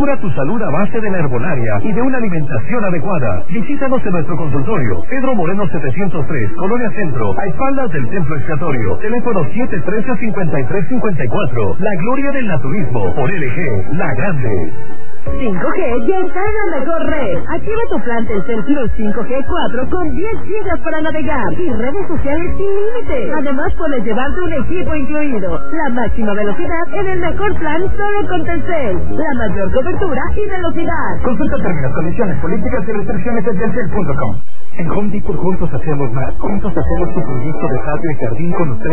Procura tu salud a base de la herbolaria y de una alimentación adecuada. Visítanos en nuestro consultorio. Pedro Moreno 703, Colonia Centro, a espaldas del Templo Expiatorio. Teléfono 713-5354. La gloria del naturismo por LG, la grande. 5G ya está en la mejor red. Activa tu plan Telcel Plus 5G 4 con 10 gigas para navegar y redes sociales sin límite. Además puedes llevarte un equipo incluido. La máxima velocidad en el mejor plan solo con Telcel. La mayor cobertura y velocidad. Consulta términos, condiciones, políticas y restricciones en telcel.com. En Home Depot juntos hacemos más. Juntos hacemos tu proyecto de patio y jardín con usted.